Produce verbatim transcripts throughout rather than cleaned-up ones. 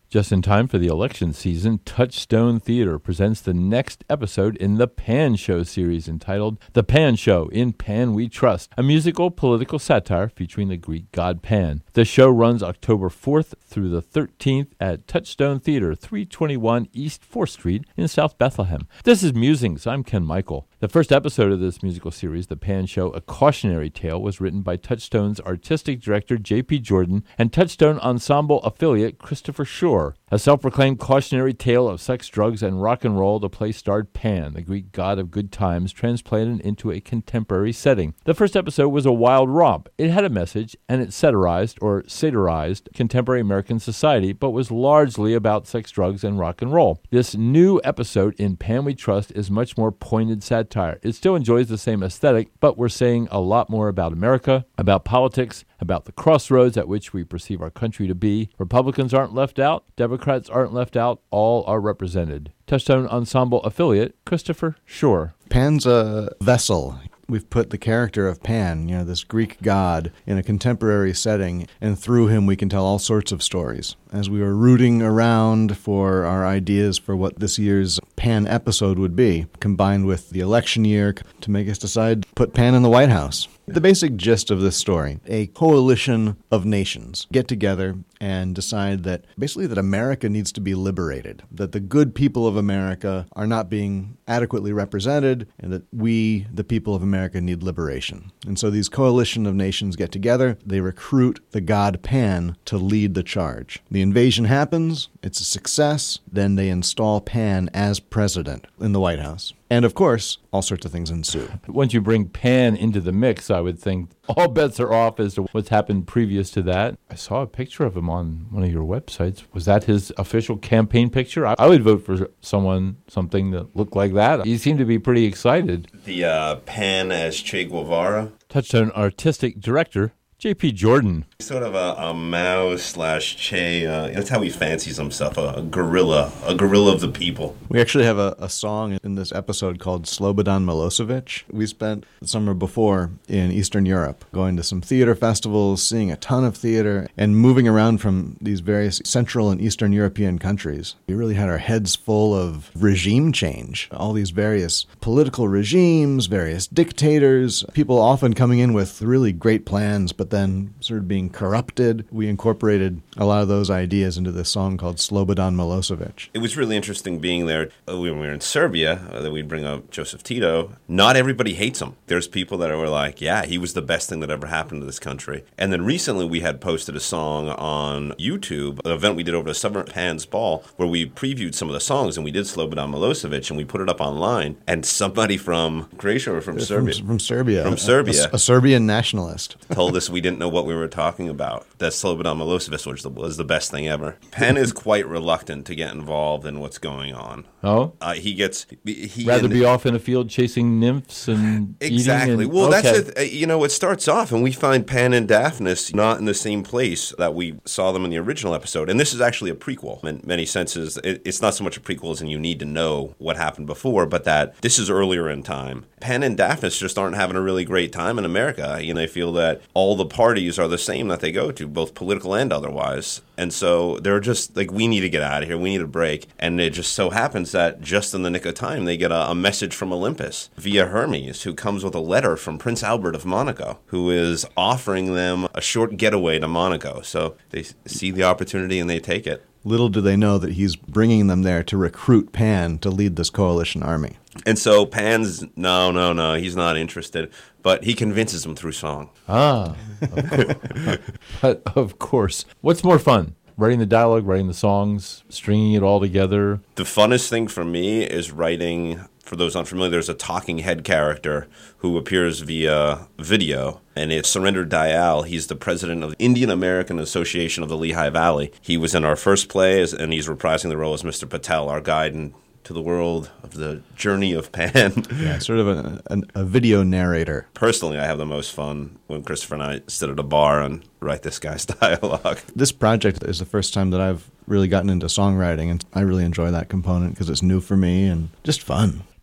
Just in time for the election season, Touchstone Theater presents the next episode in the Pan Show series entitled The Pan Show, In Pan We Trust, a musical political satire featuring the Greek god Pan. The show runs October fourth through the thirteenth at Touchstone Theater, three twenty-one East fourth Street in South Bethlehem. This is Musings. I'm Ken Michael. The first episode of this musical series, The Pan Show, A Cautionary Tale, was written by Touchstone's artistic director J P Jordan and Touchstone Ensemble affiliate Christopher Shore. A self-proclaimed cautionary tale of sex, drugs, and rock and roll, the play starred Pan, the Greek god of good times, transplanted into a contemporary setting. The first episode was a wild romp. It had a message, and it satirized, or satirized, contemporary American society, but was largely about sex, drugs, and rock and roll. This new episode in Pan We Trust is much more pointed satire. It still enjoys the same aesthetic, but we're saying a lot more about America, about politics, about the crossroads at which we perceive our country to be. Republicans aren't left out. Democrats aren't left out. All are represented. Touchstone Ensemble affiliate, Christopher Shore. Pan's a vessel. We've put the character of Pan, you know, this Greek god, in a contemporary setting, and through him we can tell all sorts of stories. As we were rooting around for our ideas for what this year's Pan episode would be, combined with the election year to make us decide to put Pan in the White House. The basic gist of this story, a coalition of nations get together and decide that basically that America needs to be liberated, that the good people of America are not being adequately represented, and that we, the people of America, need liberation. And so these coalition of nations get together, they recruit the god Pan to lead the charge. The invasion happens, it's a success, then they install Pan as president in the White House. And, of course, all sorts of things ensue. Once you bring Pan into the mix, I would think all bets are off as to what's happened previous to that. I saw a picture of him on one of your websites. Was that his official campaign picture? I, I would vote for someone, something that looked like that. He seemed to be pretty excited. The uh, Pan as Che Guevara. Touchstone artistic director J P Jordan. Sort of a, a Mao slash Che, uh, that's how he fancies himself, a, a guerrilla, a guerrilla of the people. We actually have a, a song in this episode called Slobodan Milosevic. We spent the summer before in Eastern Europe, going to some theater festivals, seeing a ton of theater, and moving around from these various Central and Eastern European countries. We really had our heads full of regime change, all these various political regimes, various dictators, people often coming in with really great plans, but then sort of being corrupted. We incorporated a lot of those ideas into this song called Slobodan Milosevic. It was really interesting being there. When we were in Serbia, uh, that we'd bring up Joseph Tito. Not everybody hates him. There's people that were like, yeah, he was the best thing that ever happened to this country. And then recently we had posted a song on YouTube, an event we did over the Summer Pan's Ball, where we previewed some of the songs, and we did Slobodan Milosevic, and we put it up online. And somebody from Croatia or from Serbia. From, from Serbia. From Serbia. A, a Serbian nationalist. Told us we didn't know what we were talking about. That Slobodan Milosevic was the, was the best thing ever. Pan is quite reluctant to get involved in what's going on. Oh? Uh, he gets... He Rather and, be off in a field chasing nymphs and exactly. eating and, well, okay. that's the, you know, it starts off, and we find Pan and Daphnis not in the same place that we saw them in the original episode. And this is actually a prequel in many senses. It, it's not so much a prequel as in you need to know what happened before, but that this is earlier in time. Pan and Daphnis just aren't having a really great time in America. You know, they feel that all the parties are the same that they go to, both political and otherwise. And so they're just like, we need to get out of here. We need a break. And it just so happens that just in the nick of time, they get a, a message from Olympus via Hermes, who comes with a letter from Prince Albert of Monaco, who is offering them a short getaway to Monaco. So they see the opportunity and they take it. Little do they know that he's bringing them there to recruit Pan to lead this coalition army. And so Pan's, no, no, no, he's not interested. But he convinces them through song. Ah, of course. But of course. What's more fun? Writing the dialogue, writing the songs, stringing it all together? The funnest thing for me is writing, for those unfamiliar, there's a talking head character who appears via video, and it's Surinder Dayal. He's the president of the Indian American Association of the Lehigh Valley. He was in our first play, and he's reprising the role as Mister Patel, our guide and to the world of the journey of Pan. Yeah, sort of a, a, a video narrator. Personally, I have the most fun when Christopher and I sit at a bar and write this guy's dialogue. This project is the first time that I've really gotten into songwriting, and I really enjoy that component because it's new for me and just fun.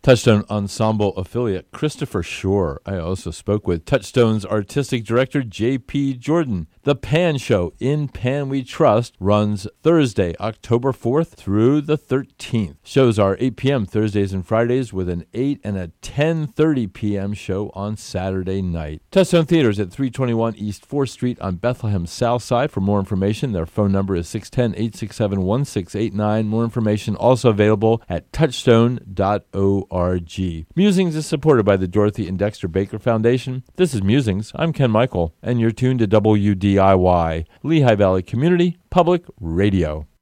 Touchstone Ensemble affiliate Christopher Shore. I also spoke with Touchstone's artistic director J P Jordan. The Pan Show, In Pan We Trust, runs Thursday, October fourth through the thirteenth. Shows are eight p.m. Thursdays and Fridays with an eight and a ten thirty p.m. show on Saturday night. Touchstone Theaters at three twenty-one East fourth Street on Bethlehem South Side. For more information, their phone number is six one zero, eight six seven, one six eight nine. More information also available at touchstone dot org. Musings is supported by the Dorothy and Dexter Baker Foundation. This is Musings. I'm Ken Michael, and you're tuned to W D I Y, Lehigh Valley Community Public Radio.